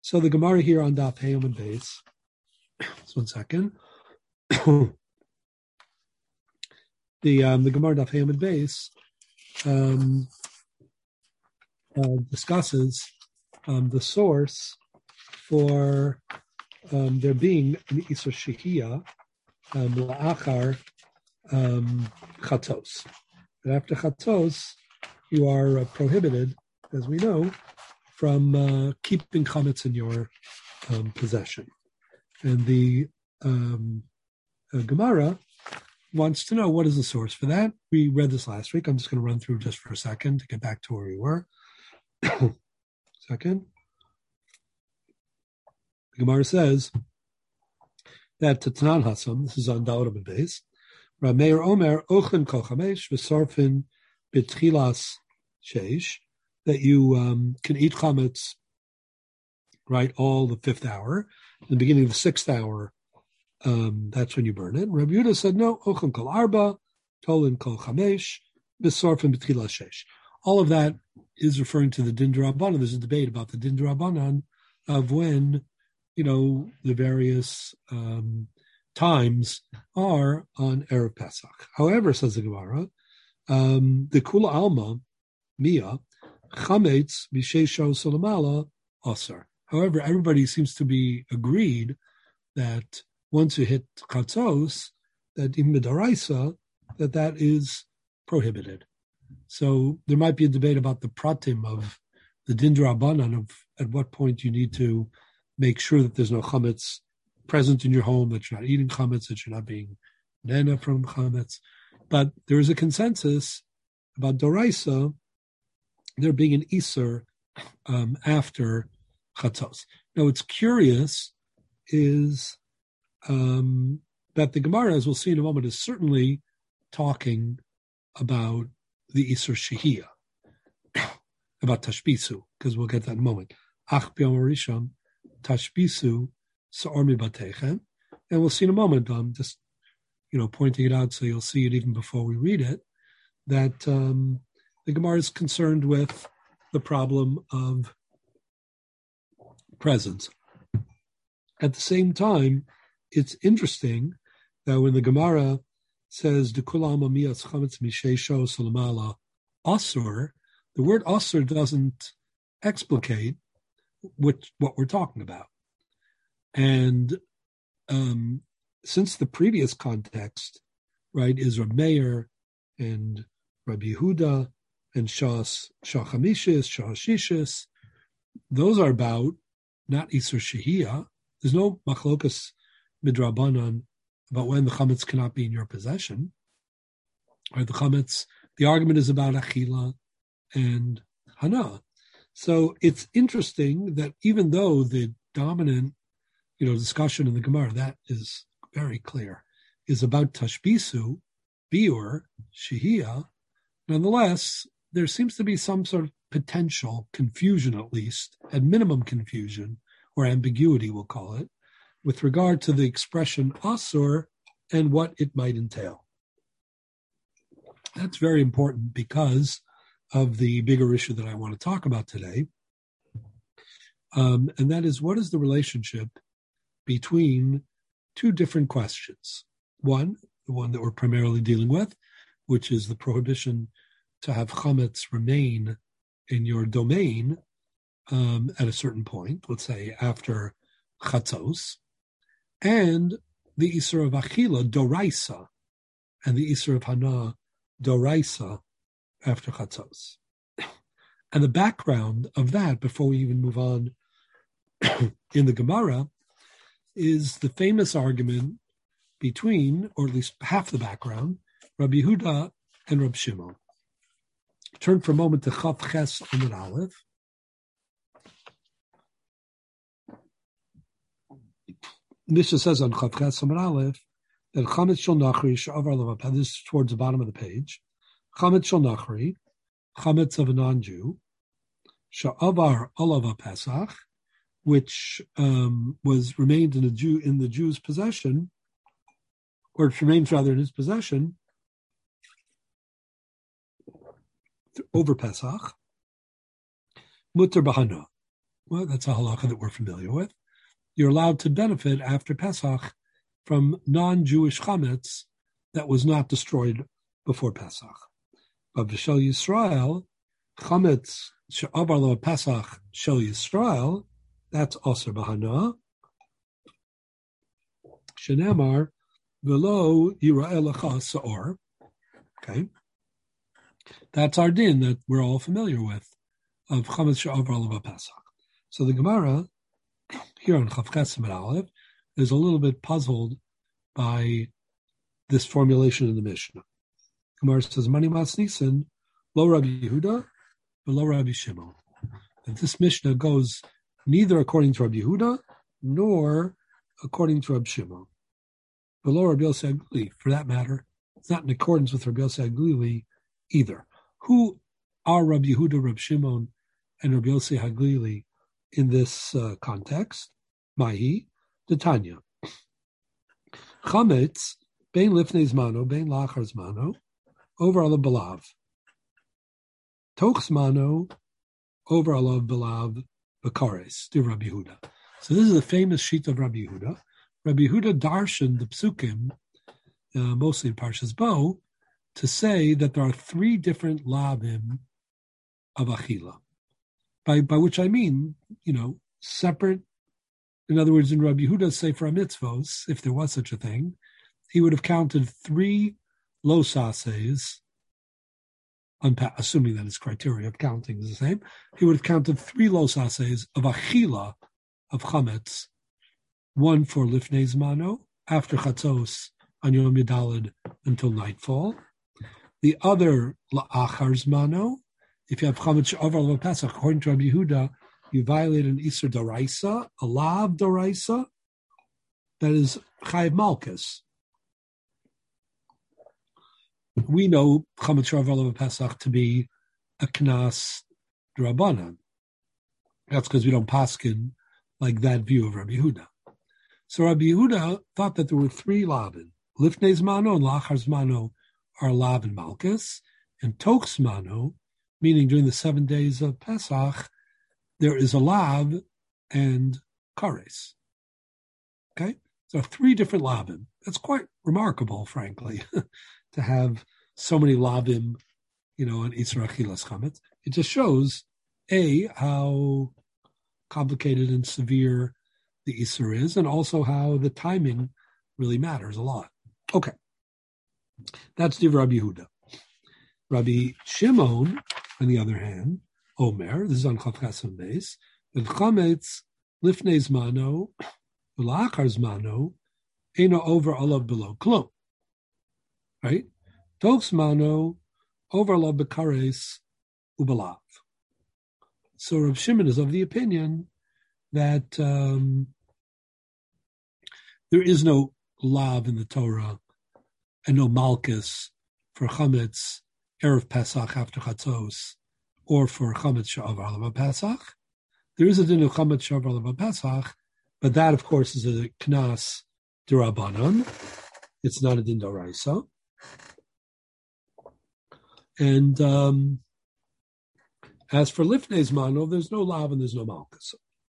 So the Gemara here on Daf Hayom and Beis. Just 1 second. the Gemara Daf Hayom and Beis discusses the source for there being an Isur Shehiyah la'achar chatos. And after chatos, you are prohibited, as we know, from keeping chametz in your possession. And the Gemara wants to know what is the source for that. We read this last week. I'm just going to run through just for a second to get back to where we were. Second. The Gemara says that Tanan Hasam, this is on Daud ben Beis, Rameir Omer Ochen Kol Chamesh V'Sarfin B'Tchilas Sheish, that you can eat chametz, right, all the fifth hour. In the beginning of the sixth hour, that's when you burn it. Rabbi Yehuda said, no, Ochen Kol Arba, Tolin Kol Chamesh, V'Sarfin B'Tchilas Sheish. All of that is referring to the Din D'Rabbanan. There's a debate about the Din D'Rabbanan of when, the various times are on Erev Pesach. However, says the Gemara, the Kula Alma, Mia, Chametz, B'Sheisho Solamala, Asar. However, everybody seems to be agreed that once you hit Chatzos, that in Midaraisa, that is prohibited. So there might be a debate about the pratim of the Din D'Rabbanan of at what point you need to make sure that there's no chametz present in your home, that you're not eating chametz, that you're not being nana from chametz. But there is a consensus about Doraisa, there being an Isur after Chatzos. Now, what's curious is that the Gemara, as we'll see in a moment, is certainly talking about the Isur Shehiyah, about Tashbisu, because we'll get that in a moment. Ach b'yom harishon Tashbisu sa'or mibatechem, and we'll see in a moment. I'm just, pointing it out so you'll see it even before we read it. That the Gemara is concerned with the problem of presence. At the same time, it's interesting that when the Gemara says "Dekulam amiyas chametz misheisho salamala asur," the word asur doesn't explicate what we're talking about. And since the previous context, right, is Reb Meir and Rabbi Yehuda and Shachamishis, Shashishis, those are about not Isur Shehiyah. There's no machlokas midrabanan about when the chametz cannot be in your possession. Or the chametz, the argument is about achila and hana. So it's interesting that even though the dominant, discussion in the Gemara, that is very clear, is about tashbisu, biur, shehiyah, nonetheless, there seems to be some sort of potential confusion, at least, at minimum confusion, or ambiguity, we'll call it, with regard to the expression asur and what it might entail. That's very important because of the bigger issue that I want to talk about today. And that is, what is the relationship between two different questions? One, the one that we're primarily dealing with, which is the prohibition to have chametz remain in your domain at a certain point, let's say after chatzos, and the Isur of Achila, Doraisa, and the Isur of Hana, Doraisa, after Chatzos. And the background of that, before we even move on in the Gemara, is the famous argument between, or at least half the background, Rabbi Yehuda and Rabbi Shimon. Turn for a moment to Chav Ches Amud Aleph. Mishnah says on Chav Ches Amud Aleph that Chametz Shel Nachri She'avar Levav. This is towards the bottom of the page. Chametz Shel Nachri, chametz of a non-Jew, She'avar Olav Pesach, which remained in the Jew's possession, or it remains rather in his possession over Pesach, Mutter Bahana. well, that's a halacha that we're familiar with. You're allowed to benefit after Pesach from non-Jewish chametz that was not destroyed before Pesach. But B'Shel Yisrael, chametz she'avar lo Pesach Shel Yisrael, that's Aser B'Hana. Shenemar v'lo yira'eh lecha sa'or. Okay, that's our din that we're all familiar with of chametz she'avar lo Pesach. So the Gemara here on Chaf Ches Amud Aleph is a little bit puzzled by this formulation in the Mishnah. Gemara says, Mani Mas Nisan, Lo Rabbi Yehuda, but Lo Rabbi Shimon. And this Mishnah goes neither according to Rabbi Yehuda, nor according to Rabbi Shimon. But Lo Rabbi Yossi Haglili, for that matter, it's not in accordance with Rabbi Yossi Haglili either. Who are Rabbi Yehuda, Rabbi Shimon, and Rabbi Yossi Haglili in this context? Mahi, the Tanya. Chametz, bein lifnei zmano, bein lachar zmano, over alav balav. Toch zmano, over alav balav b'kares, to Rabbi Yehuda. So this is the famous sheet of Rabbi Yehuda. Rabbi Yehuda darshan the psukim, mostly in Parshas Bo, to say that there are three different lavim of achila. By which I mean, separate. In other words, in Rabbi Yehuda's Sefer HaMitzvos, if there was such a thing, he would have counted three losases, assuming that his criteria of counting is the same. He would have counted three losases of achila of chametz, one for lifnei zmano, after chatzos on Yom Yudalid until nightfall. The other la'achar zmano, if you have chametz she'avar lo Pesach, according to Rabbi Yehuda, you violate an Isur Doraisa, a Lav Doraisa, that is Chayiv Malkus. We know Chametz she'avar lo Pesach to be a Knas D'Rabbanan. That's because we don't paskin like that view of Rabbi Yehuda. So Rabbi Yehuda thought that there were three Lavin. Lifnei Zmano and Lachar Zmano are Lav and Malkus, and Toch Zmano, meaning during the 7 days of Pesach, there is a lav and kares. Okay? So three different lavim. That's quite remarkable, frankly, to have so many lavim, on Isra Achilas Chametz. It just shows, A, how complicated and severe the Isra is, and also how the timing really matters a lot. Okay. That's the Rabbi Yehuda. Rabbi Shimon, on the other hand, Omer, this is on Chaf Ches Beis, that chametz lifnei zmano, v'la'achar zmano, eino over alav below klum. Right? Toch zmano, over alav b'kares ubalav. So Rav Shimon is of the opinion that there is no lav in the Torah and no malchus for chametz erev Pesach after chatzos, or for chametz she'avar lo Pesach. There is a din of chametz she'avar lo Pesach, but that, of course, is a knas d'Rabbanan. It's not a din d'oraisa. And as for lifnei zmano, there's no lav and there's no malchus.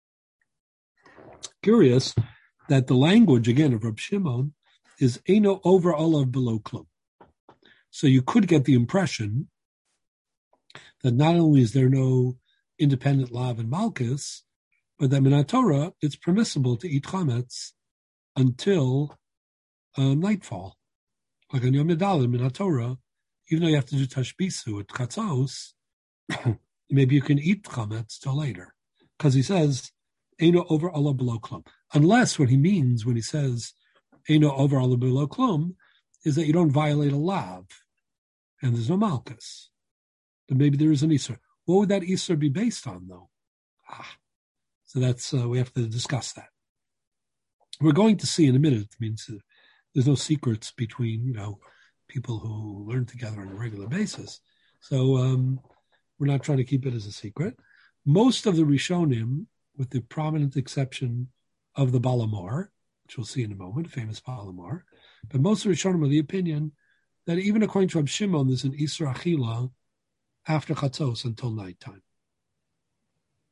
Curious that the language, again, of Reb Shimon is eino over olav below klum. So you could get the impression that not only is there no independent lav and malchus, but that in Torah it's permissible to eat chametz until nightfall. Like on Yom Yudalid in Torah, even though you have to do tashbisu at chatzos, maybe you can eat chametz till later, because he says eino over Allah below klum. Unless what he means when he says eino over Allah below klum is that you don't violate a lav, and there's no malchus. But maybe there is an Isser. What would that Isser be based on, though? So that's we have to discuss that. We're going to see in a minute. It means there's no secrets between people who learn together on a regular basis. So we're not trying to keep it as a secret. Most of the Rishonim, with the prominent exception of the Balamor, which we'll see in a moment, famous Balamor, but most of the Rishonim are the opinion that even according to Reb Shimon, there's an Isra Achila after Chatzos until nighttime.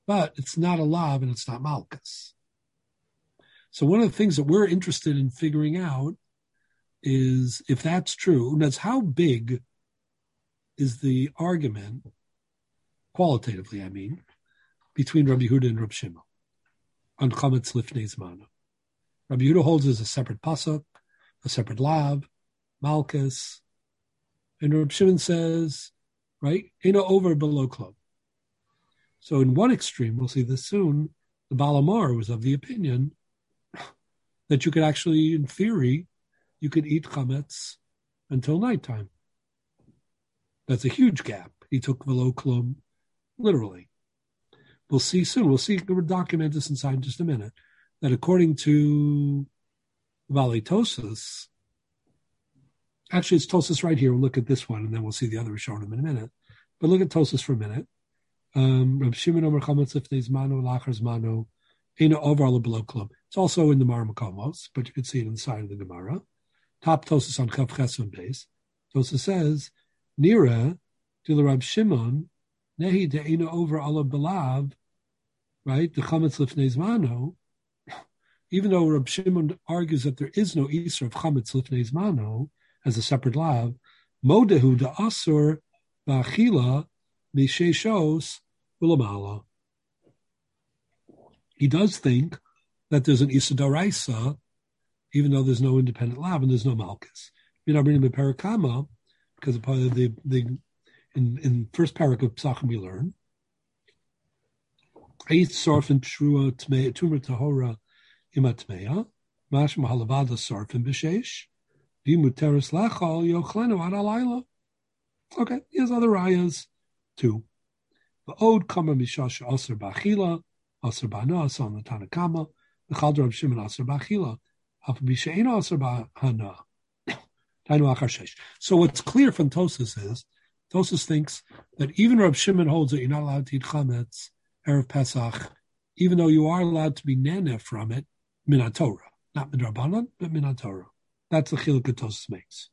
but it's not a lav and it's not malchus. So one of the things that we're interested in figuring out is if that's true, and that's how big is the argument, qualitatively, I mean, between Rabbi Yehuda and Rabbi Shimon on Chametz Lifnei Zmano. Rabbi Yehuda holds as a separate pasuk, a separate lav, malchus, and Rabbi Shimon says, right, Eino over below club. So in one extreme, we'll see this soon, the Baal Amar was of the opinion that you could actually, in theory, you could eat chametz until nighttime. That's a huge gap. He took below klum literally. We'll see soon. We'll document this inside in just a minute, that according to Valley Tosas, actually it's Tosas right here. We'll look at this one and then we'll see the other Rishonim in a minute. But look at Tosas for a minute. Reb Shimon Omer Chametz Lifnei Zmano Lachar Zmano Eino over all below klum. It's also in the Mar Makomos, but you can see it inside of the Gemara. Top Tosas on Chav Cheson base. Tosas says, Nira to the Reb Shimon Nehi de Eino over all belav, right? The Chametz Lifnei Zmano. Even though Reb Shimon argues that there is no Isra of Chametz Lifnei Zmano as a separate lav, Modehu de Asur Ba'achila Misheshos Ulamala. He does think that there's an Isa Daraisa, even though there's no independent lav and there's no Malchus. You know, bring him a Parakama, because in first parak of Psachim we learn, Eight Sarf and Pshrua Tumor Tahora Imatmeya, Mash Mahalavada Sarf and Bishesh, Vimuteris Lachal Yochlenu Adalayla. Okay, he has other rayas too. The Ode Kama Mishasha Aser Bachila, Aser Bana, on the Tanakama, the Chaldra of Shimon Aser Bachila, Alpha Bishain Aser Bahana. So what's clear from Tosas is, Tosas thinks that even Reb Shimon holds that you're not allowed to eat chametz Erev Pesach, even though you are allowed to be nene from it, Minat Torah. Not Midrabanan, but Minat Torah. That's the chiluk that Tosas makes.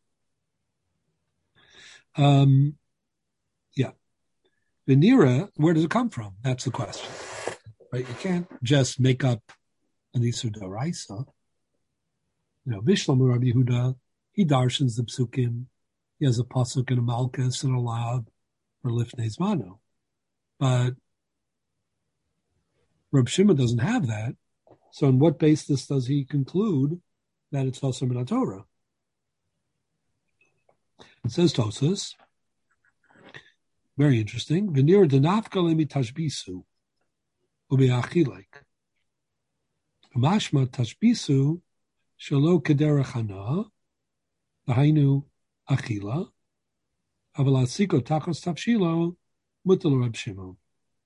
Yeah. Venira, where does it come from? That's the question. Right? You can't just make up an Isur D'Oraisa. You know, Vishlam Rabbi Yehuda, he darshans the psukim. He has a pasuk and a malchus and a lav for Lifnei Zmano. But Reb Shimon doesn't have that. So on what basis does he conclude that it's also Minat Torah? It says Tosas, very interesting, V'nir denafka lemi tashbisu ube'achilek. Mashma tashbisu shelo kederach hana v'hainu achila avalasiko takos tavshilo mutal Reb Shimon.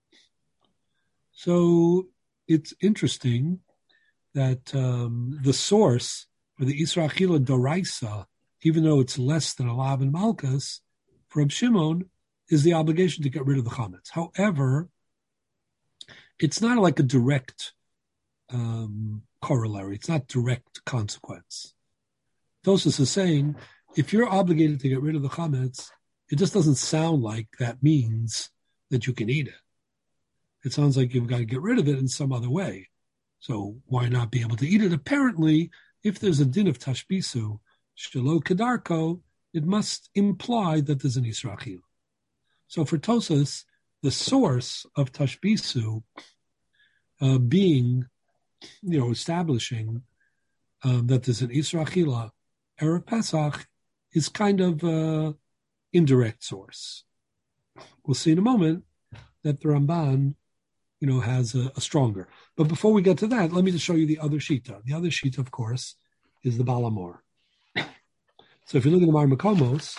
So it's interesting that the source for the Isra Achila Doraisa, even though it's less than a Lav and Malchus, for Reb Shimon, is the obligation to get rid of the chametz. However, it's not like a direct corollary. It's not direct consequence. Tosas is saying, if you're obligated to get rid of the chametz, it just doesn't sound like that means that you can eat it. It sounds like you've got to get rid of it in some other way. So why not be able to eat it? Apparently, if there's a din of tashbisu, shelo kedarko, it must imply that there's an Isra Achila. So for Tosas, the source of tashbisu being, establishing that there's an Isra Achila, Erev Pesach, is kind of indirect source. We'll see in a moment that the Ramban, has a stronger. But before we get to that, let me just show you the other Shita. The other Shita, of course, is the Baal Amor. So if you look at the Mar Makomos,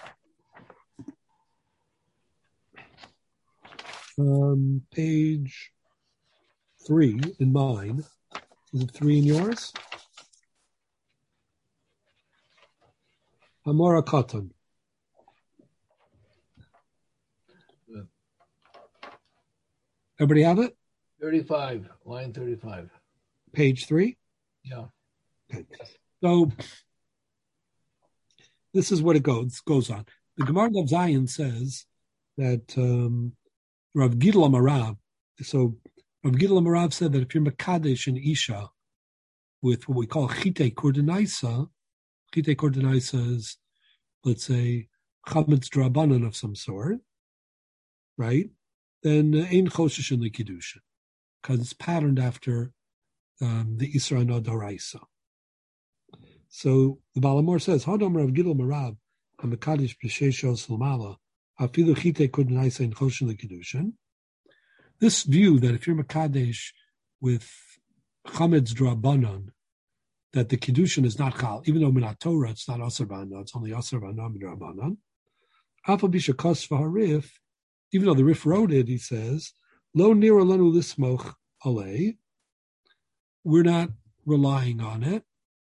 page 3 in mine, is it 3 in yours? Amora Katan. Everybody have it? 35, line 35. Page 3? Yeah. Okay. So this is what it goes on. The Gemara of Zion says that Rav Gidl Amarav, So Rav Gidel Marav said that if you're Makadesh and Isha with what we call Chite Kordenaisa is, let's say, Chametz Drabanan of some sort, right? Then Ein Choshesh in the Kiddushin, because it's patterned after the Isra no Daraisa. So the Balamor says, Hadam Rav Gidel Marav, HaMekadesh B'Sheshos L'mala, Afilu Chite Kordenaisa in Choshesh in the Kiddushin. This view that if you're Mekadesh with Chametz Drabanan, that the Kiddushin is not Chal, even though Minat Torah it's not Asar B'Hana, it's only Asar B'Hana Drabanan. Alpha Bisha Kos V'Harif, even though the Rif wrote it, he says, Lo Nira Lanu Lismoch Alei, we're not relying on it,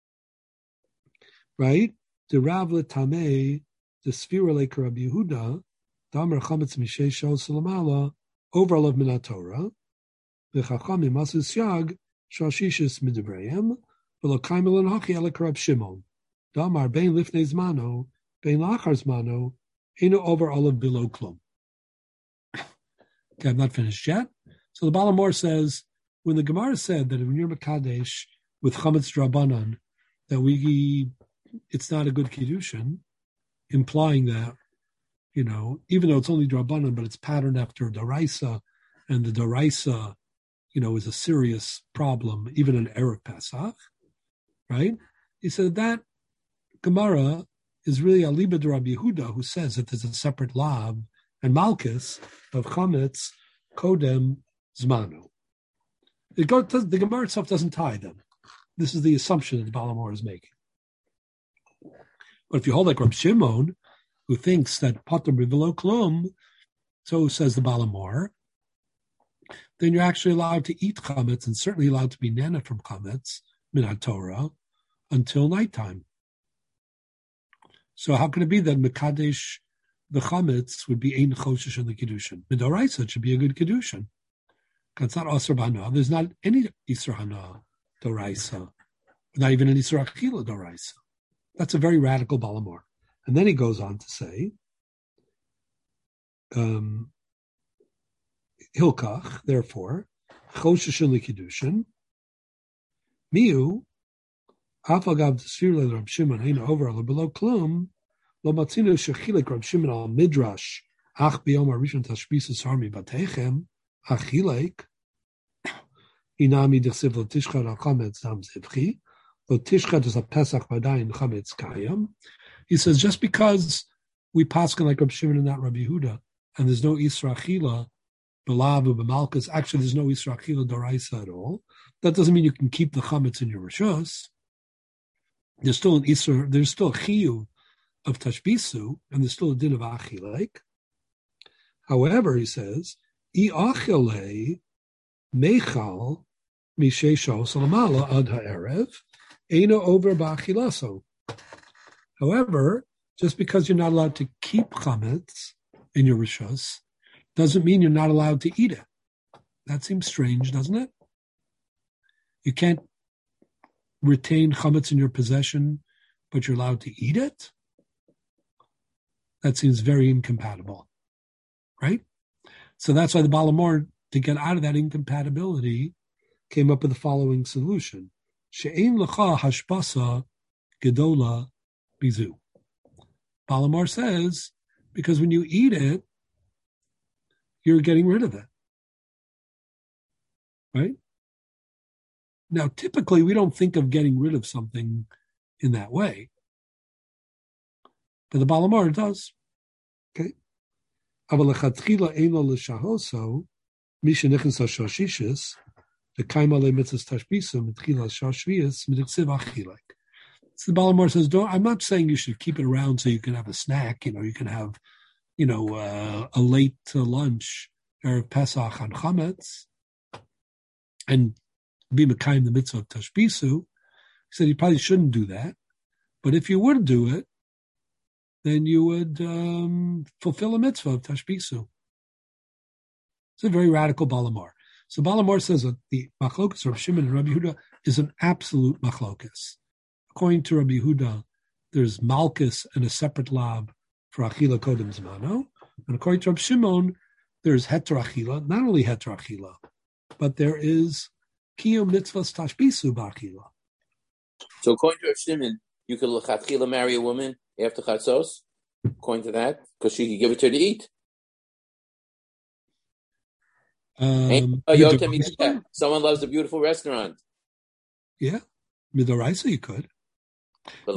right? The Rav L'Tamei, the Sfira Leik Rabbi Yehuda, Damer Chametz Mishei Shos L'mala, over all of Minat Torah, v'chachamim asus yag shashishis midivrayim v'lo kaimel and hachi elek Rab Shimon damar bein lifnei zmano bein lachar zmano eno over all of below klum. Okay, I'm not finished yet. So the Balamor says when the Gemara said that when you're Mekadesh with Chametz Drabanan that it's not a good kiddushin, implying that, you know, even though it's only Drabanan, but it's patterned after Daraisa, and the Daraisa, you know, is a serious problem, even in Erev Pesach, right? He said that Gemara is really Aliba de Rabbi Yehuda, who says that there's a separate Lab and Malchus of Chametz, Kodem, Zmanu. The Gemara itself doesn't tie them. This is the assumption that the Balamor is making. But if you hold like Rab Shimon, who thinks that Pater B'Velo Klum, so says the Balamor, then you're actually allowed to eat chametz and certainly allowed to be nana from chametz, Minat Torah, until nighttime. So how can it be that Mekadesh the chametz would be ein choshesh in the kiddushin? Midoraisa, it should be a good kiddushin. It's not Asr B'Hana. There's not any Isra Hana Doraisa, not even an Isra Achila Doraisa. That's a very radical Balamor. And then he goes on to say, Hilkach, therefore, Choshesh in the Kiddushin, Miu, Afagav T'sfir Rab Shimon, Ein over below Klum, Lo Matzinu Shechilik Rab Shimon al Midrash, Ach B'Yom Arishon Tashbis Harmi Batechem, Achilek, Inami D'Chsiv Lo Tishchat al Chametz Dam Zivchi, Lo Tishchat is a Pesach Vadayin Chametz Kayam. He says, just because we paskin like Rab Shimon and not Rabbi Yehuda, and there's no Isra Achila, B'Lav, B'Malchus, actually there's no Isra Achila Doraisa at all, that doesn't mean you can keep the Chametz in your Rishos. There's still an Isra, there's still a Chiyu of Tashbisu, and there's still a din of Achilek. However, he says, I Achile Mechal Mishesho Salamala Ad Ha'erev, Eino over Ba'achilaso. However, just because you're not allowed to keep chametz in your rishos, doesn't mean you're not allowed to eat it. That seems strange, doesn't it? You can't retain chametz in your possession, but you're allowed to eat it? That seems very incompatible, right? So that's why the Balamor, to get out of that incompatibility, came up with the following solution. She'ein lecha hashbasa gedola bizu. Balamor says, because when you eat it, you're getting rid of it. Right? Now, typically, we don't think of getting rid of something in that way. But the Balamor does. Okay? Avalachatchila eino l'shahoso, misha nichnas ha'shashishis, the kaima le'mitzvahs tashbisa, mitchila shashvias, midiksiv achilek. So the Balamor says, I'm not saying you should keep it around so you can have a snack. You know, you can have, a late lunch or Pesach on Chametz and be Mekayim the mitzvah of Tashbisu. He said you probably shouldn't do that. But if you would do it, then you would fulfill a mitzvah of Tashbisu. It's a very radical Balamor. So Balamor says that the machlokas of Shimon and Rabbi Yehuda is an absolute machlokas. According to Rabbi Yehuda, there's Malchus and a separate lab for Achila Kodem Zmano. And according to Rabbi Shimon, there's heterachila, not only heterachila, but there is kiyum mitzvahs tashbisu b'achila. So according to Rav Shimon, you could lechatchila marry a woman after chatzos, according to that, because she could give it to her to eat. Someone loves a beautiful restaurant. Yeah, midoraisa you could. But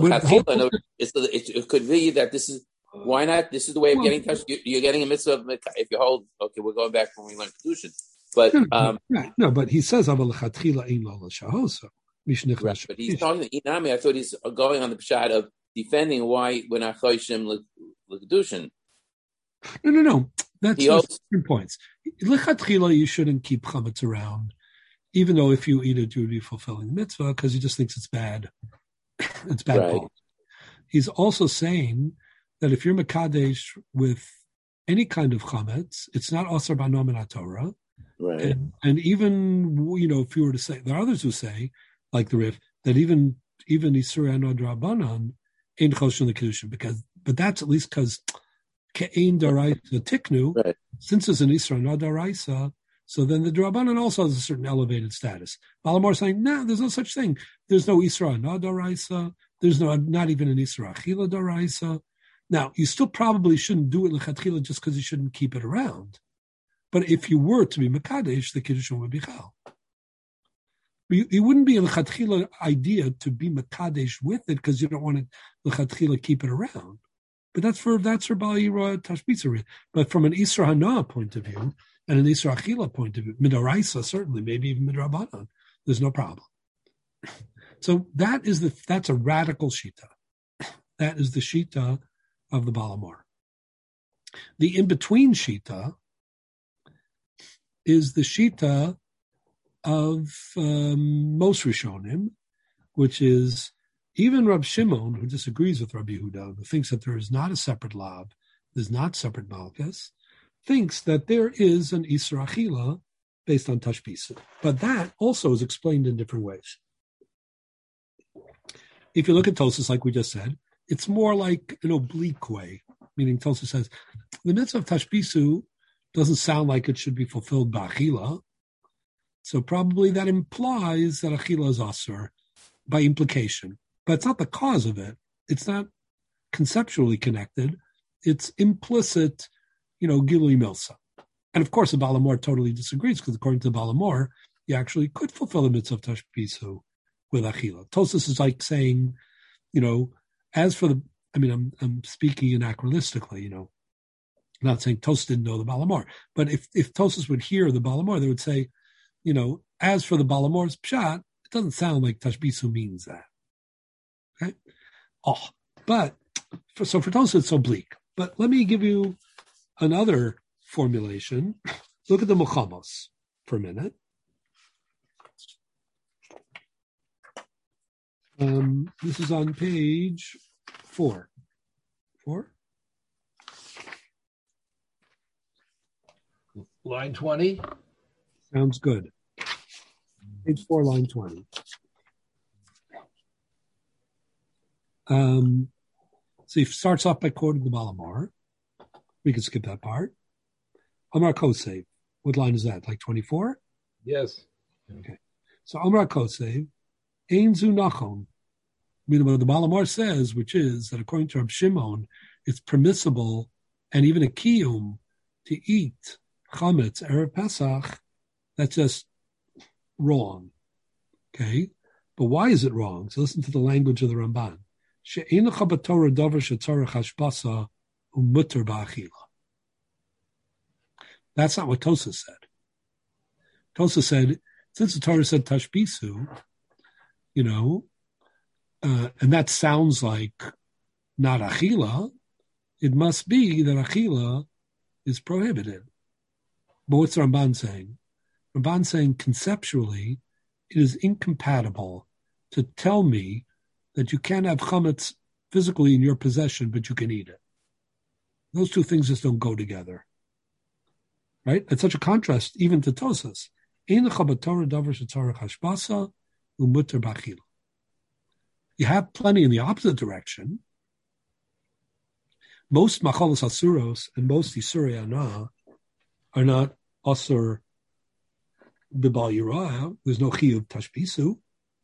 it could be that this is why not? This is the way of getting touched. You're getting a mitzvah if you hold. Okay, we're going back when we learned kedushin. But no, but he says avalachatchila ein lo l'shahosa. Right, but he's talking to Inami. I thought he's going on the pshat of defending why we're not choshim l'kedushin. No. That's different points. Lechatchila, you shouldn't keep chametz around, even though if you eat a duty fulfilling mitzvah, because he just thinks it's bad. It's bad. Right. He's also saying that if you're mekadesh with any kind of chametz, it's not asar b'nom min Torah. Right. And even if you were to say, there are others who say, like the Rif, that even Yisur Anod Rabbanan ain't choshim l'kedushin, but that's at least because Ke'ein Daraisa Tiknu, right. Since it's an Yisra Anod Daraisa, so then the Rabbanan also has a certain elevated status. Balamor is saying, no, there's no such thing. There's no Yisra Anod Daraisa. There's not even an Yisra Achila Daraisa. Now, you still probably shouldn't do it l'chatchila just because you shouldn't keep it around. But if you were to be Mekadesh, the Kiddushin would be Chal. It wouldn't be a l'chatchila idea to be Mekadesh with it because you don't want to l'chatchila keep it around. But that's for Bal Yirah Tashbitza. But from an Isra Hana point of view and an Isra Achila point of view, Midoraisa certainly, maybe even Midrabanan, there's no problem. So that's a radical shita. That is the shita of the Balamor. The in-between shita is the shita of most Rishonim, which is even Rab Shimon, who disagrees with Rabbi Yehuda, who thinks that there is not a separate lab, there's not separate malchus, thinks that there is an Isra Achila based on Tashbisa. But that also is explained in different ways. If you look at Tosas, like we just said, it's more like an oblique way, meaning Tosas says, the mitzvah of Tashbisu doesn't sound like it should be fulfilled by Achila, so probably that implies that Achila is Asur by implication. But it's not the cause of it. It's not conceptually connected. It's implicit, Gilui Milsa. And of course, the Balamor totally disagrees because according to the Balamor, you actually could fulfill the mitzvah of Tashbisu with Achila. Tosas is like saying, as for I'm speaking anachronistically, not saying Tosas didn't know the Balamor, but if Tosas would hear the Balamor, they would say, as for the Balamor's pshat, it doesn't sound like Tashbisu means that. Okay? But for Tosas, it's oblique. But let me give you another formulation. Look at the Muchamos for a minute. This is on page 4. 4? Line 20. Sounds good. Page 4, line 20. So he starts off by quoting the Balamor. We can skip that part. Amar Kosev. What line is that? Like 24? Yes. Okay. So Amar Kosev, Ein zu nachon. Meaning what the Balamor says, which is that according to Rab Shimon, it's permissible and even a kiyum to eat chametz erev Pesach. That's just wrong. Okay? But why is it wrong? So listen to the language of the Ramban. She'ein lecha b'Torah davar shetzarech hashbasa u'muter ba'achila. That's not what Tosas said. Tosas said, since the Torah said tashbisu, and that sounds like not achila, it must be that achila is prohibited. But what's the Ramban saying? Ramban saying conceptually, it is incompatible to tell me that you can't have chametz physically in your possession, but you can eat it. Those two things just don't go together. Right? It's such a contrast even to Tosas. You have plenty in the opposite direction. Most macholos asuros and most isurei ana are not asur b'bal yirah. There's no chiyuv tashbisu.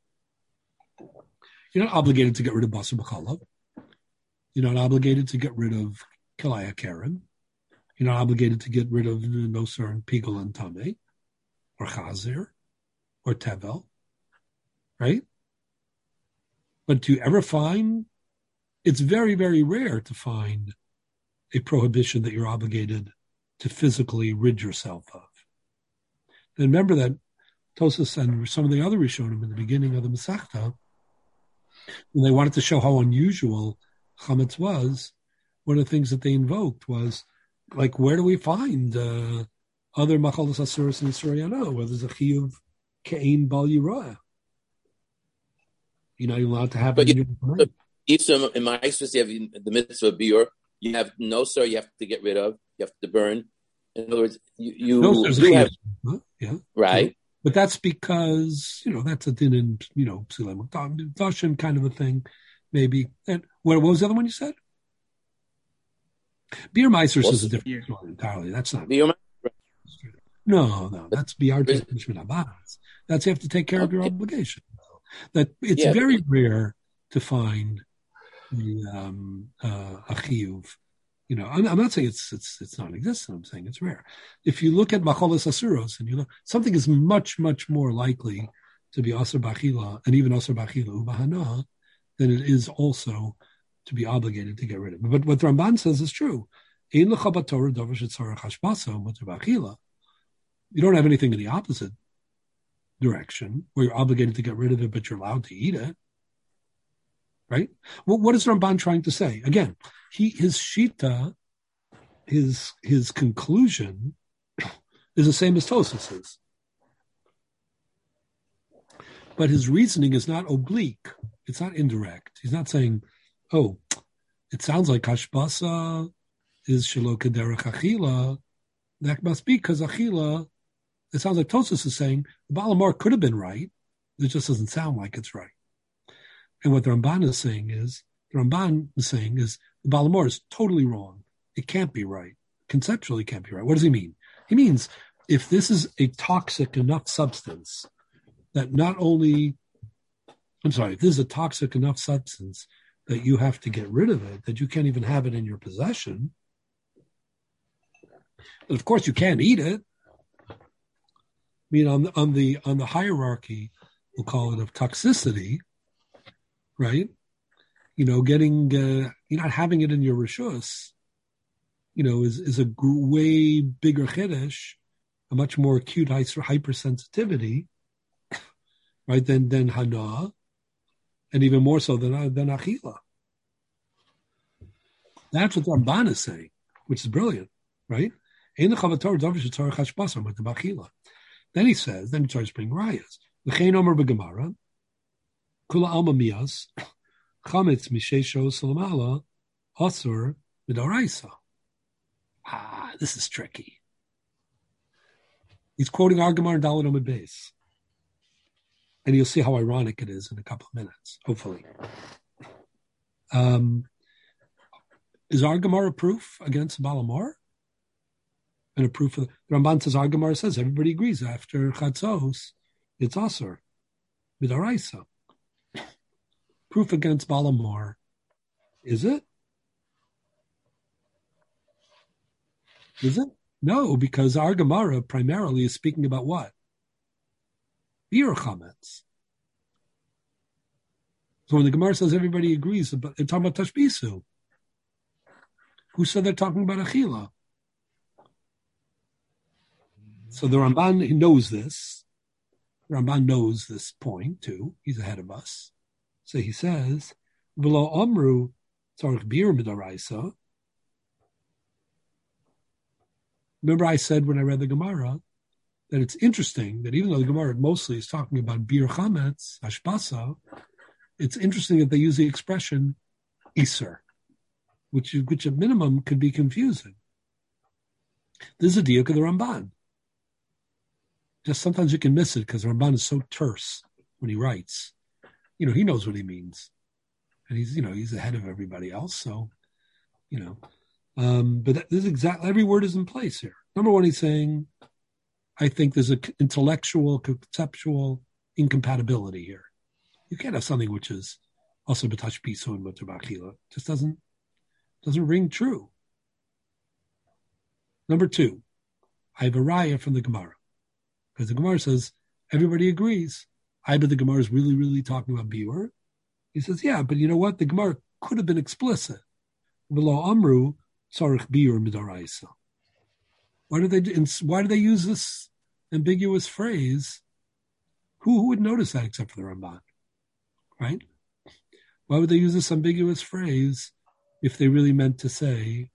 You're not obligated to get rid of basar b'chalav. You're not obligated to get rid of Kalaya Karen. You're not obligated to get rid of Nosar and Pigel and Tameh, or Chazir, or Tevel, right? But do you ever find, it's very, very rare to find a prohibition that you're obligated to physically rid yourself of. And remember that Tosas and some of the other Rishonim in the beginning of the Masechta, when they wanted to show how unusual Chametz was, one of the things that they invoked was, like, where do we find other Machalas Asuras in Suryana, where there's a Chiyuv Ke'ein Bal Yirah? You're not allowed to have it in your mind. In my experience, you have the mitzvah of biur. You have no sir, you have to get rid of. You have to burn. In other words, you have, yeah, right. But that's because, that's a din in, Psilei Dashim kind of a thing, maybe. And what was the other one you said? Beer Meisers is a different story entirely. That's not. Beer. No, that's Biar Teshmit Abbas. That's you have to take care of your obligation. That it's very rare to find the a chiyuv. I'm not saying it's non-existent. I'm saying it's rare. If you look at macholas asuros and you look, something is much, much more likely to be asur b'achila and even asur b'achila ubahana than it is also to be obligated to get rid of it. But what Ramban says is true. You don't have anything in the opposite direction where you're obligated to get rid of it, but you're allowed to eat it. Right? Well, what is Ramban trying to say? Again, his shita, his conclusion is the same as Tosas's. But his reasoning is not oblique. It's not indirect. He's not saying, oh, it sounds like hashbasa is shelo kederech achila. That must be because achila, it sounds like Tosas is saying, the Balamar could have been right. It just doesn't sound like it's right. And what the Ramban is saying is, the Balamor is totally wrong. It can't be right. Conceptually can't be right. What does he mean? He means if this is a toxic enough substance that if this is a toxic enough substance that you have to get rid of it, that you can't even have it in your possession, but of course you can't eat it. I mean, on the hierarchy, we'll call it of toxicity, right? Getting you're not having it in your rishus, is a way bigger chiddush, a much more acute hypersensitivity, right? Than hana, and even more so than achila. That's what the Ramban is saying, which is brilliant, right? Then he says, then he starts bringing rayas. L'chein omer b'gemara, kula alma mias, chametz mishesho salamala, asur midaraisa. This is tricky. He's quoting our Gemara and Dalet Amud Beis. And you'll see how ironic it is in a couple of minutes, hopefully. Is our Gemara proof against Balamar? And a proof of the Ramban says, our Gemara says, everybody agrees after Chatzos, it's Asur, Midaraisa. Proof against Balamar, is it? Is it? No, because our Gemara primarily is speaking about what? Beer chametz. So when the Gemara says everybody agrees, they're talking about tashbisu. Who said they're talking about achila? So the Ramban, he knows this. The Ramban knows this point too. He's ahead of us. So he says, "V'lo amru tzarich bir midaraisa." Remember I said when I read the Gemara that it's interesting that even though the Gemara mostly is talking about bir chametz, hashbasa, it's interesting that they use the expression iser, which at minimum could be confusing. This is a diuk of the Ramban. Just sometimes you can miss it because the Ramban is so terse when he writes. He knows what he means. And he's ahead of everybody else. So, but this is exactly, every word is in place here. Number one, he's saying, I think there's an intellectual, conceptual incompatibility here. You can't have something which is also b'tash piso and mutar b'achila. Just doesn't ring true. Number two, I have a raya from the Gemara. Because the Gemara says, everybody agrees. But the Gemara is really, really talking about biur. He says, yeah, but you know what? The Gemara could have been explicit. V'lo amru tzarich biur midaraisa. Why do they use this ambiguous phrase? Who would notice that except for the Ramban, right? Why would they use this ambiguous phrase if they really meant to say,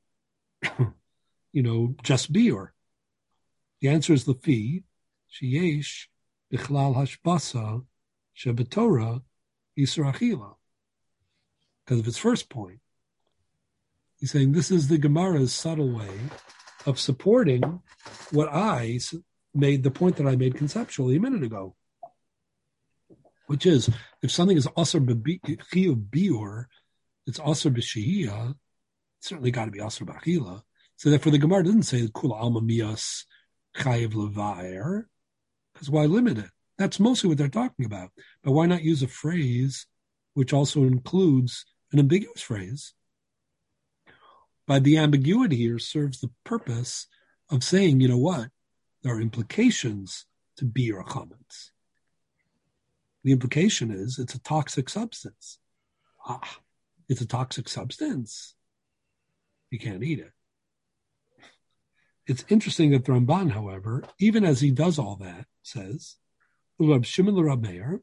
just biur? The answer is lefi sheyesh bichlal hashbasa shebetorah isur achila. Because of its first point, he's saying this is the Gemara's subtle way of supporting what I made, the point that I made conceptually a minute ago, which is if something is asur biur, it's asur b'shehiyah, it's certainly got to be asur b'achila. So therefore, the Gemara doesn't say kula alma mias chayiv levair, because why limit it? That's mostly what they're talking about. But why not use a phrase which also includes an ambiguous phrase? By the ambiguity here serves the purpose of saying, you know what? There are implications to biur chametz. The implication is it's a toxic substance. It's a toxic substance. You can't eat it. It's interesting that the Ramban, however, even as he does all that, says, Rab Shimon l'Rab Meir,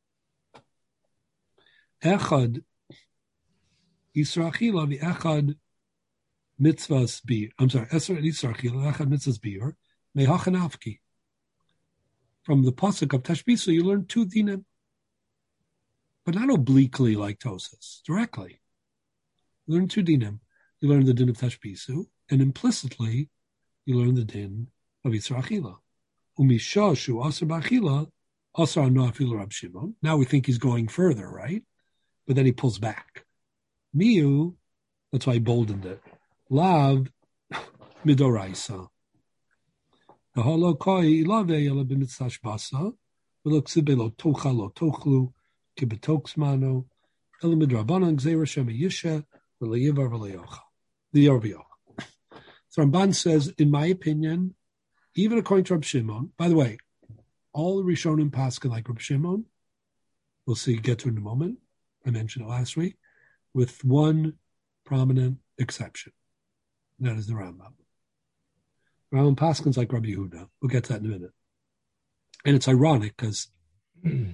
Echad Yisra Achila v'Echad Mitzvahs Bir. I'm sorry, Yisra Achila v'Echad Mitzvahs Bir Mehachanavki. From the pasuk of Tashbisu, you learn two dinim, but not obliquely like Tosas, directly. You learn two dinim. You learn the din of Tashbisu, and implicitly, you learn the din of Yisra Achila. Umisha shu asar b'achila, asar no afilu Rab Shimon. Now we think he's going further, right? But then he pulls back. Miu, that's why I boldened it. Lav midoraisa. The holo koi ilave yela b'mitzdash basa. V'lo ksibe lo tocha lo tochlu kibetoksmano. Ela midrabanan gzeira shema yisha v'leyivar v'leyocha. The Yorvioch. So Ramban says, in my opinion, even according to Rab Shimon, by the way, all the Rishonim paskin like Rab Shimon, we'll get to in a moment. I mentioned it last week, with one prominent exception. And that is the Rambam. Rambam paskin's like Rabbi Yehuda. We'll get to that in a minute. And it's ironic because the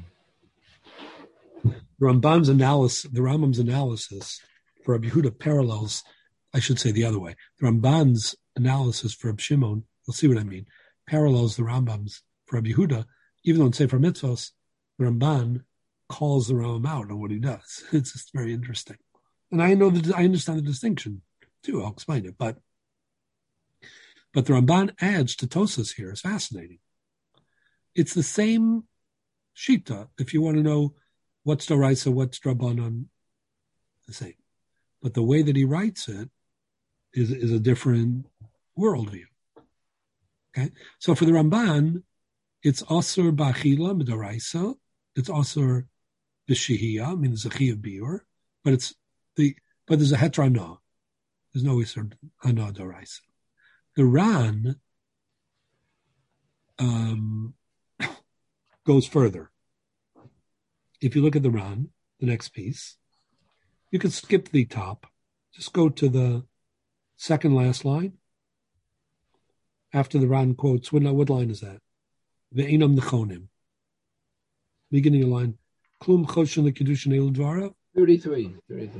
Rambam's analysis for Rabbi Yehuda parallels, I should say the other way. The Ramban's analysis for Rab Shimon, you'll see what I mean, parallels the Rambam's for Rabbi Yehuda, even though in Sefer Mitzvos, the Ramban calls the Rambam out on what he does. It's just very interesting. And I understand the distinction too. I'll explain it. But the Ramban adds to Tosas here. It's fascinating. It's the same shita. If you want to know what's Doraisa, what's Drabanan, the same. But the way that he writes it is a different worldview. Okay? So for the Ramban, it's Asur B'Achila Midoraisa. It's Asur B'Shehiyah, I mean there's a Chi of Biur, but there's a Hetra Hana. There's no Isur Hana Doraisa. The Ran goes further. If you look at the Ran, the next piece, you can skip the top. Just go to the second last line. After the Ran quotes, what line is that? Ve'enam nechonim. Beginning of line. Klum choshen lekedushin el dvara. 33.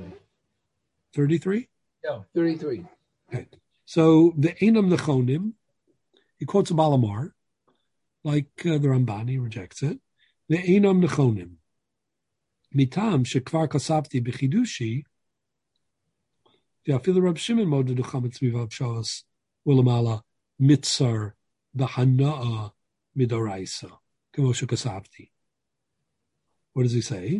33? Yeah, 33. Okay. So ve'enam nechonim. He quotes a Balamar, like the Ramban. He rejects it. Ve'enam nechonim. Mitam shekvar kasavti b'chidushi. Ve'afilu Rab Shimon modedu chametz mivav shas ulamala mitzar b'hana'a midoraisa. K'moshe kasavti. What does he say?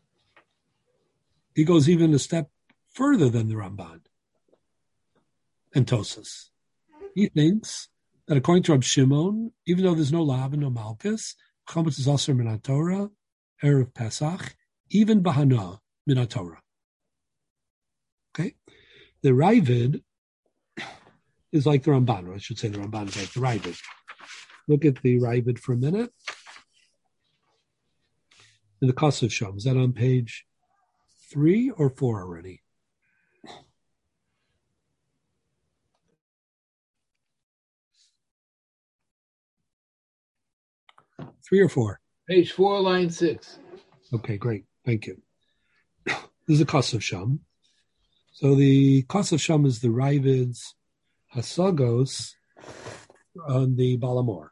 He goes even a step further than the Ramban. and Tosas. He thinks that according to Rab Shimon, even though there's no Lav and no Malchus, Chametz is also Min HaTorah, Erev Pesach, even Bahana Min HaTorah. Okay? The Ravid is like the Ramban, or I should say the Ramban is like the Ravid. Look at the Ravid for a minute. In the Kosov Shom, is that on page 3 or 4 already? Three or 4? Page 4, line 6. Okay, great. Thank you. This is the Kosov Shom. So the Kosov Shom is the Ravid's Hasagos on the Balamor,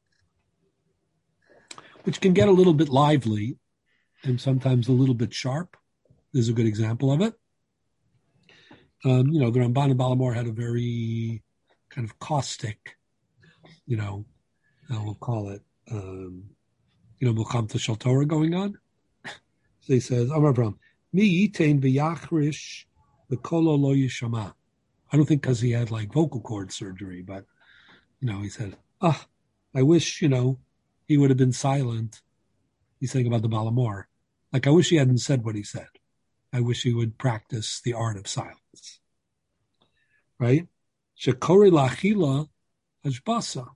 which can get a little bit lively and sometimes a little bit sharp. This is a good example of it. The Ramban and Balamor had a very kind of caustic, we'll call it, Milchamta Shel Torah going on. So he says, Amar Avram, Mi yitain v'yachrish v'kolo lo yishama. I don't think because he had like vocal cord surgery, but, he said, I wish, he would have been silent. He's saying about the Balamor. Like, I wish he hadn't said what he said. I wish he would practice the art of silence. Right? Shekori la'achila hashbasa.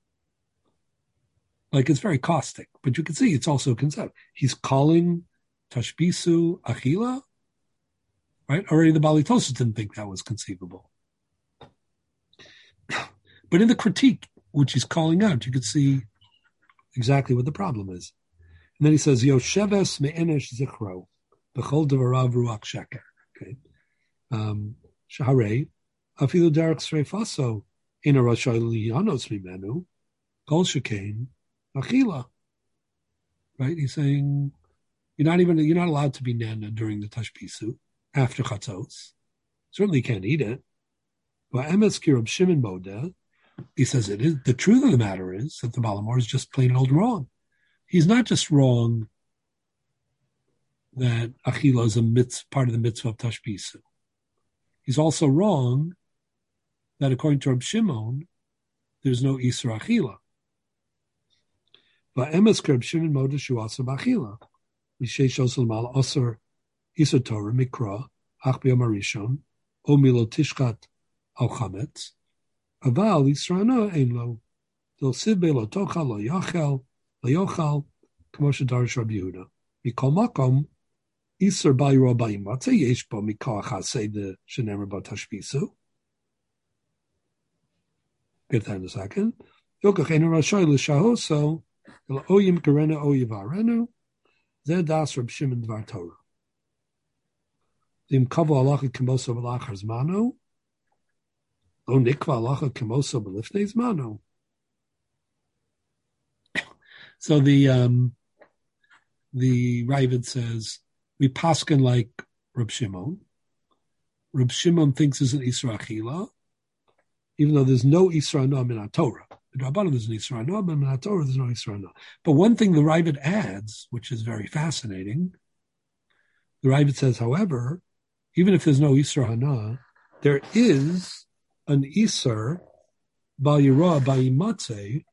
Like, it's very caustic, but you can see it's also concept. He's calling tashbisu achila, right? Already the Bali Tosas didn't think that was conceivable. But in the critique, which he's calling out, you could see exactly what the problem is. And then he says, Yosheves me'enesh zichro, b'chol devarav ruach sheker. Okay. Shaharei, afilu derek sreifaso, in a rashay liyanos mimenu, kol shekain, achila. Right? He's saying, you're not allowed to be nana during the tashbisu, after chatzos. Certainly can't eat it. But emes ki Rab Shimon modeh, he says it is. The truth of the matter is that the Balamor is just plain old wrong. He's not just wrong that achila is part of the mitzvah of tashbisu. He's also wrong that according to Rab Shimon, there's no isur achila. But emes ki Rab Shimon modeh shu asur b'achila. Mishesh osel mal asur isur Torah mikra ach b'yom harishon o milo tishchat al chametz. Aval Yisra'ana ein lo. Del sibbe lo tochal lo yochal kmo shedarish Rabbi Yehuda. Mikol makom Yisr ba'yiro ba'imatze yesh bo mikoach haseda shenemer bo tashbisu. Get that in a second. Yokach ein rashay l'shahoso el oyim karena oyivarenu zeh das Rab Shimon dvar Torah. Dim kavo alacha kmoso v'lachar zmano so the Ravid says we paskin like Rab Shimon. Rab Shimon thinks it's an Isra Achila, even though there's no Isra Noam in Torah. In Rabbanan there's an Isra Noam, but in Torah there's no Isra Noam. But one thing the Ravid adds, which is very fascinating, the Ravid says, however, even if there's no Isra Hana, there is an Isser Bal Yirah Ba'imatze,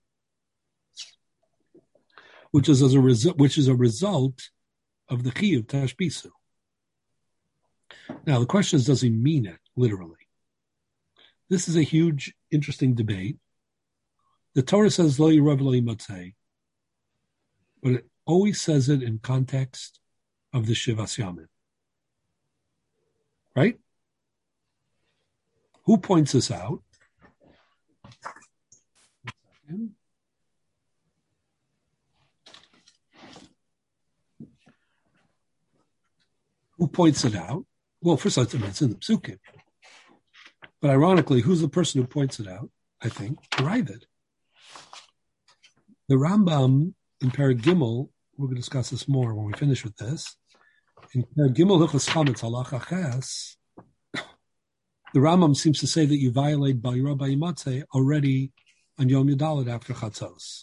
which is a result of the Chiyuv Tashbisu. Now the question is, does he mean it literally? This is a huge, interesting debate. The Torah says Lo Yirah V'Lo Yimatzeh, but it always says it in context of the Shivas Yamin. Right? Who points this out? Who points it out? Well, first of all, it's in the Psukim. But ironically, who's the person who points it out? I think the Ravid. The Rambam in Perek Gimel, we're going to discuss this more when we finish with this. In Perek Gimel Hilchos Chametz Halacha Ches, the Rambam seems to say that you violate Bal Yirah Ba'imatze already on Yom Yudalad after Chatzos.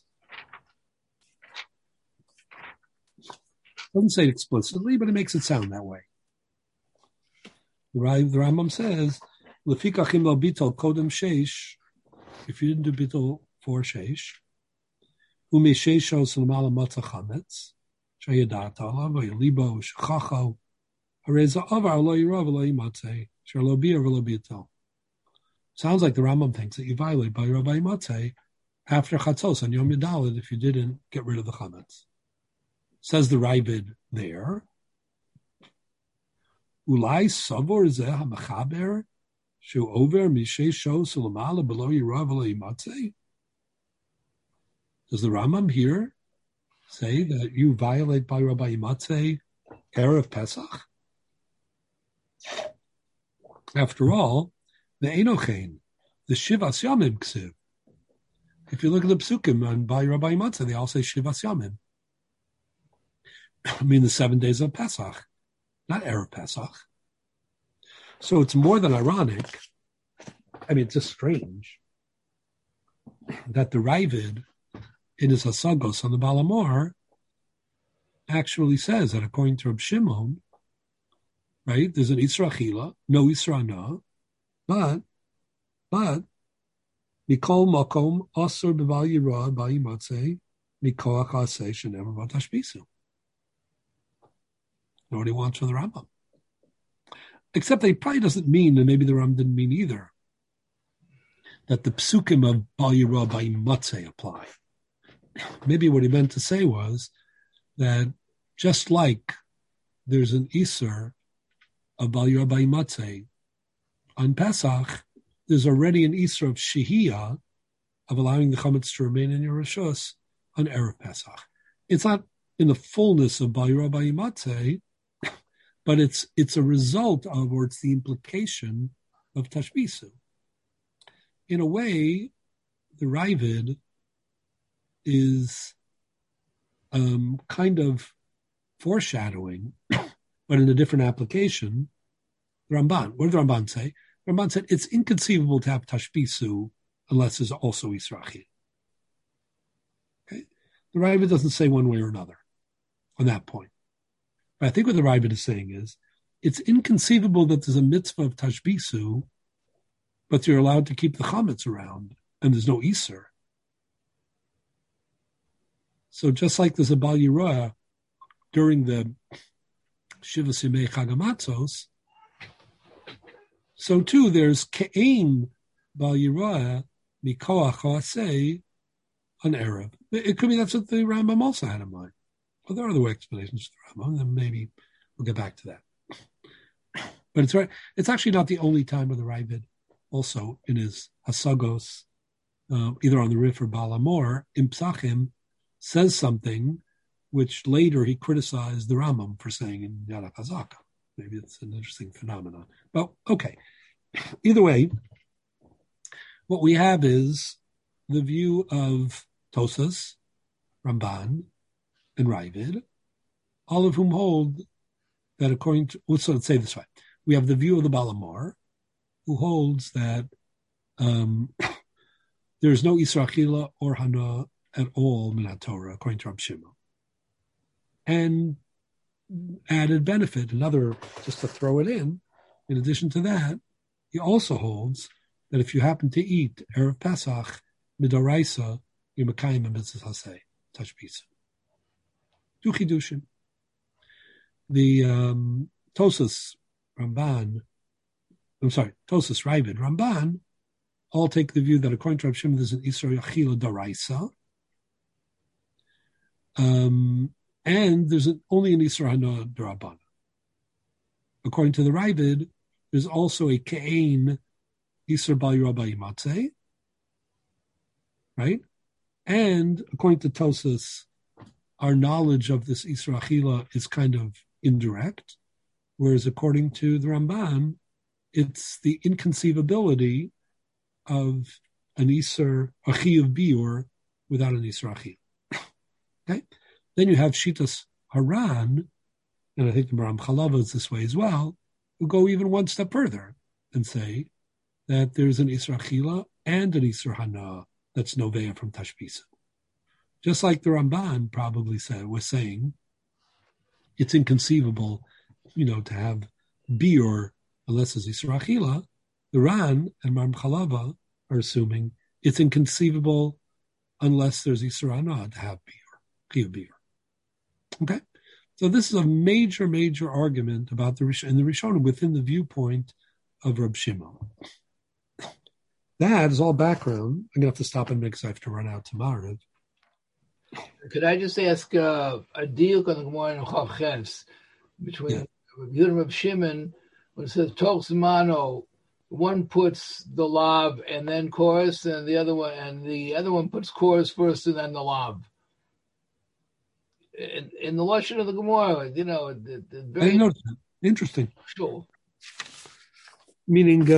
Doesn't say it explicitly, but it makes it sound that way. The Rambam says Lefikachim lo bitol kodem sheish. If you didn't do bitol for sheish, ume sheishos l'mala matzah chametz, shayadata alav v'yalibo shechacho hareza avar lo yirav lo yimatzeh shelo bir v'lo bitol. Sounds like the Rambam thinks that you violate by Rabbi Matzeh after Chatzos on Yom Yudalid if you didn't get rid of the chametz. Says the Ravid there. Ulai savor zeh hamachaber shu over mishay shos l'mala below yirav lo yimatzeh. Does the Rambam here say that you violate by Rabbi Matzeh Erev Pesach? After all, the Enochain, the Shivas Yamim Ksiv. If you look at the Psukim and by Rabbi Matzeh, they all say Shivas Yamim. I mean the 7 days of Pesach, not Erev Pesach. So it's more than ironic. I mean, it's just strange that the Ravid in his Hasagos on the Balamor actually says that according to Reb Shimon, right, there's an Isra Achila, no Isra Hana, but Mikol Makom Asur B'Val Yirah B'Yi Matzeh Mikoach Aseh Shenever Vatashbisu. Know what he wants from the Rambam. Except that he probably doesn't mean, and maybe the Rambam didn't mean either, that the psukim of Bal Yirah B'Yi Matzeh apply. Maybe what he meant to say was that just like there's an Isur of Bal Yirah B'Yi Matzeh on Pesach, there's already an Isra of Shehiyah, of allowing the chametz to remain in your Rishus on Erev Pesach. It's not in the fullness of Bal Yirah B'Yi Matzeh, but it's a result of, or it's the implication of Tashbisu. In a way, the Ravid is kind of foreshadowing, but in a different application, the Ramban. What did the Ramban say? Ramban said it's inconceivable to have Tashbisu unless there's also Yisrachil. Okay? The Ravid doesn't say one way or another on that point. But I think what the Ravid is saying is it's inconceivable that there's a mitzvah of Tashbisu, but you're allowed to keep the chametz around and there's no Isur. So just like there's a Bal Yirah during the Shiva Simei Chag HaMatzos, so too there's Ke'ein Bal Yirah Mikoach Ha'aseh on Erev. It could be that's what the Rambam also had in mind. Well, there are other explanations for the Rambam, and maybe we'll get back to that. But it's right. It's actually not the only time where the Ravid also in his Hasagos, either on the Rif or Balamor, in Psachim, says something which later he criticized the Rambam for saying in Yad HaChazaka. Maybe it's an interesting phenomenon. But okay, either way, what we have is the view of Tosas, Ramban, and Ravid, all of whom hold that according to, let's say this way, we have the view of the Balamor, who holds that there is no Isra Achila or Hana at all Minat Torah, according to Rab Shimon. And added benefit, another, just to throw it in addition to that, he also holds that if you happen to eat Erev Pesach, Midoraisa, you're Mekayim Mitzvah Haseh, Tashbisu. Du Chidushim. The Tosas Ravid, Ramban, all take the view that according to Rab Shimon, there's an Isra Achila Doraisa, and there's only an Isra Hana D'Rabbanan. According to the Ravid, there's also a Ke'ein Isra Bal Yirah B'Yi Matzeh, right? And according to Tosas, our knowledge of this Isra Achila is kind of indirect, whereas according to the Ramban, it's the inconceivability of an Isra Achiv Biur without an Isra Achila. Okay? Then you have Shitas Haran, and I think the Maram Chalava is this way as well, who go even one step further and say that there's an Isra Achila and an Isra Hana that's Novea from Tashbisu. Just like the Ramban probably was saying, it's inconceivable, to have Biur unless it's Isra Achila. The Ran and Maram Chalava are assuming it's inconceivable unless there's Isur Hana to have Chiyuv Biur. Okay? So this is a major, major argument about in the Rishonim within the viewpoint of Reb Shimon. That is all background. I'm going to have to stop in a minute because I have to run out tomorrow. Could I just ask a deal on the Gemara and Chav Ches between Yehuda and Reb Shimon when it says Toch Zmano, one puts the lav and then chorus, and the other one puts chorus first and then the lav. In the Lashon of the Gemara, very I noticed that. Interesting. Sure. Meaning,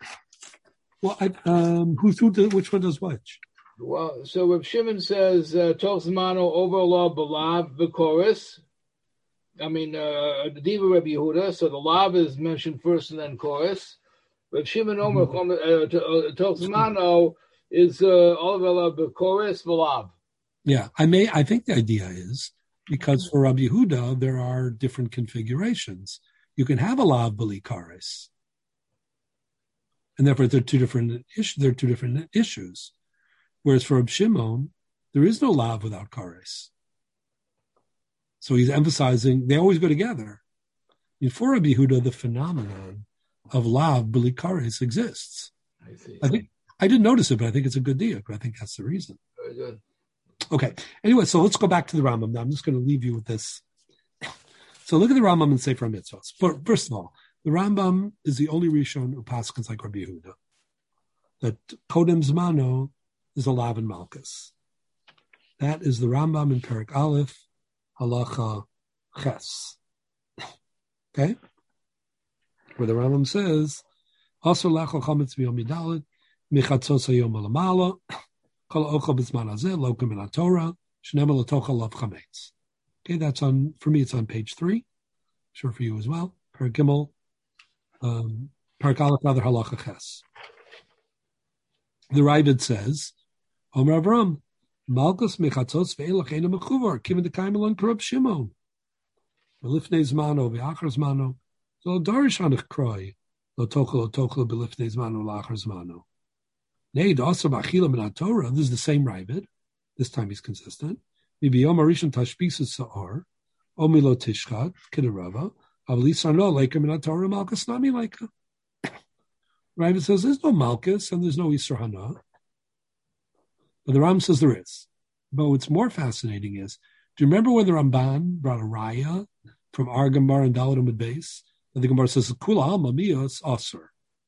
which one does which? Well, so Reb Shimon says Toch Zmano over lav b'lav v'chorus. I mean, the Diva Reb Yehuda. So the lav is mentioned first and then chorus. Reb Shimon Omer Toch Zmano is over lav b'chorus v'lav. Yeah, I think the idea is because for Rabbi Yehuda there are different configurations. You can have a lav b'li kares, and therefore there are two different issues. Whereas for Reb Shimon, there is no lav without kares. So he's emphasizing they always go together. For Rabbi Yehuda, the phenomenon of lav b'li kares exists. I see. I didn't notice it, but I think it's a good deal. I think that's the reason. Very good. Okay. Anyway, so let's go back to the Rambam. Now I'm just going to leave you with this. So look at the Rambam and Sefer Mitzvos. First of all, the Rambam is the only Rishon who paskins like Rabbi Yehuda. That Kodem Zmano is a lav and malchus. That is the Rambam in Perek Aleph, Halacha Ches. Okay? Where the Rambam says, also lacho chametz b'yom yidalet, michatzos hayom alamala, kol ocha b'zman hazeh, lokim min haTorah, shneimah l'tocha lav chametz. Okay, for me, it's on page 3. I'm sure for you as well. Perek Gimel, Perek Aleph, rather Halacha Ches. The Ravid says, Omer Avram, Malchus mechatzos ve'elach eina mechuvar, kiven dekayim alon korab Shimon. Belifnei zmano ve'achar zmano, so darish anich kroi, lo tochel belifnei zmano la'achar zmano. Nei d'asar b'achila min haTorah, this is the same Ravid, this time he's consistent. Mibiyom arishon tashpisus sa'ar, omi lo tishchat, kiderava, avlisar no leika min haTorah, Malchus nami leika. Ravid says there's no Malchus and there's no Isur Hana. But the Ram says there is. But what's more fascinating is, do you remember when the Ramban brought a raya from our Gemara and Daled Amud Beis? And the Gemara says, Kula alma miyos asur.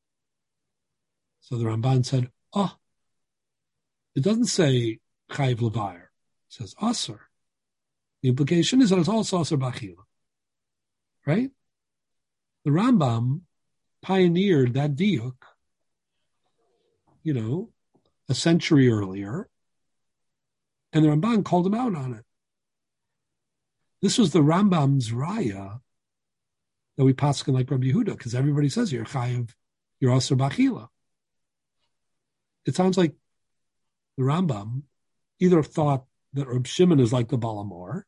So the Ramban said, it doesn't say Chayiv Levayer. It says asur. The implication is that it's also asur b'achila. Right? The Rambam pioneered that diuk, a century earlier, and the Ramban called him out on it. This was the Rambam's raya that we paskin like Rabbi Yehuda, because everybody says you're chayiv, you're asur b'achila. It sounds like the Rambam either thought that Reb Shimon is like the Balamor,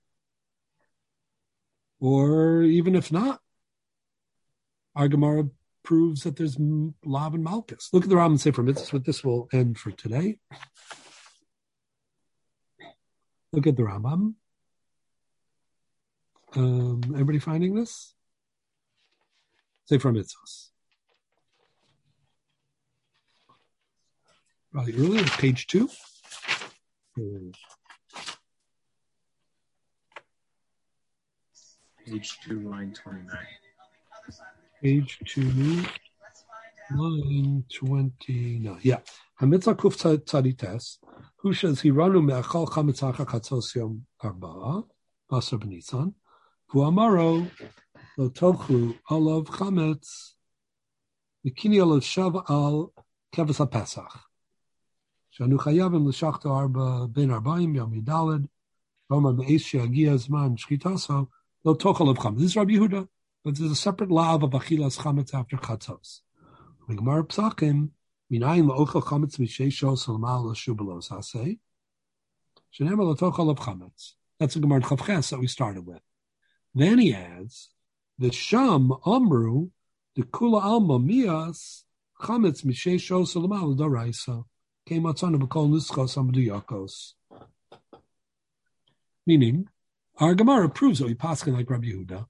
or even if not, our Gemara proves that there's lav and malchus. Look at the Rambam Sefer Mitzvos. This will end for today. Look at the Rambam. Everybody finding this? Sefer Mitzvos. Probably earlier, page 2. Page 2, line 29. Page 2, line 29. Yeah. Hamitzah kuf tzadites, who says, Hiranu me'achal chametzacha chatzos yom arba'a, basar b'nitzan, v'amaro lo tochlu olav chametz, v'kini olav shav al kevas ha'pesach. Shanu chayavim l'shachto arba ben arba'im yom yidaled, v'amar me'es she'agia zman shchitaso, lo tochel olav chametz. This is Rabbi Yehuda. But there's a separate law of achilas chametz after chatzos. Gemara Psachim, minayin la'ochel chametz misheishos l'mal l'shubelos hasei. Shenemar l'tochel of chametz. That's the Gemara Chav Ches that we started with. Then he adds, the sham amru the kula alma mias chametz mishay shos l'mal d'oraisa came atzanu b'kol nuschos amduyakos. Meaning, our Gemara proves that we paskin like Rabbi Yehuda.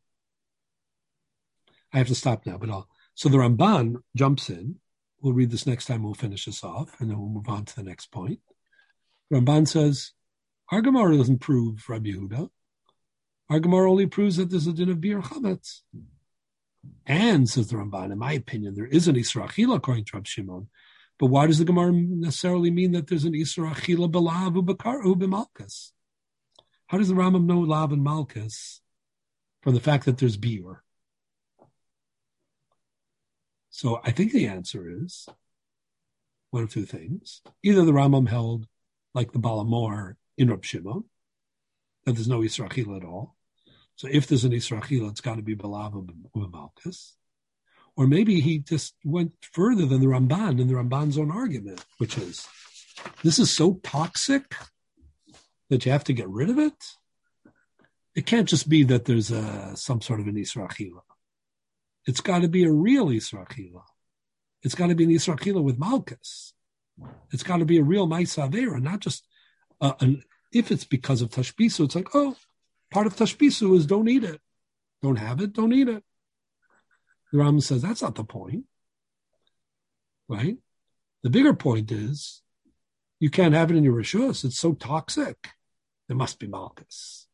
I have to stop now, but so the Ramban jumps in. We'll read this next time. We'll finish this off, and then we'll move on to the next point. Ramban says, our Gemara doesn't prove Rabbi Yehuda. Our Gemara only proves that there's a din of bir chametz. And, says the Ramban, in my opinion, there is an Isra Achila according to Rabbi Shimon. But why does the Gemara necessarily mean that there's an Isra Achila b'lav u'b'kar u'b'malchus? How does the Rambam know lav and malchus from the fact that there's biur? So I think the answer is one of two things. Either the Rambam held, like the Balamor in Reb Shimon, that there's no Isra Achila at all. So if there's an Isra Achila, it's got to be b'lav u'b'malchus. Or maybe he just went further than the Ramban in the Ramban's own argument, which is, this is so toxic that you have to get rid of it. It can't just be that there's some sort of an Isra Achila. It's got to be a real Isra Achila. It's got to be an Isra Achila with Malchus. It's got to be a real Ma'isa Avera, not just if it's because of Tashbisu, it's like, oh, part of Tashbisu is don't eat it. Don't have it, don't eat it. The Rambam says that's not the point, right? The bigger point is you can't have it in your Rishus. It's so toxic. There must be Malchus.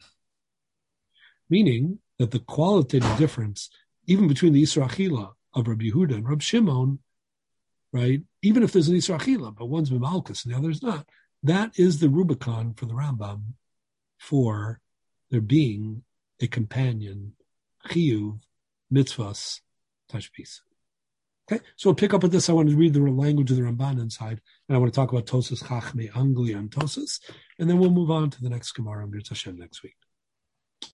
Meaning that the qualitative difference, even between the Isra Achila of Rabbi Yehuda and Rabbi Shimon, right? Even if there's an Isra Achila, but one's with Malchus and the other's not, that is the Rubicon for the Rambam for there being a companion, Chiyuv, Mitzvahs, Tashbis. Okay, so we'll pick up with this. I want to read the language of the Ramban inside, and I want to talk about Tosas Chachmei Anglia and Tosas, and then we'll move on to the next Gemara and B'Yirtzeh Hashem next week.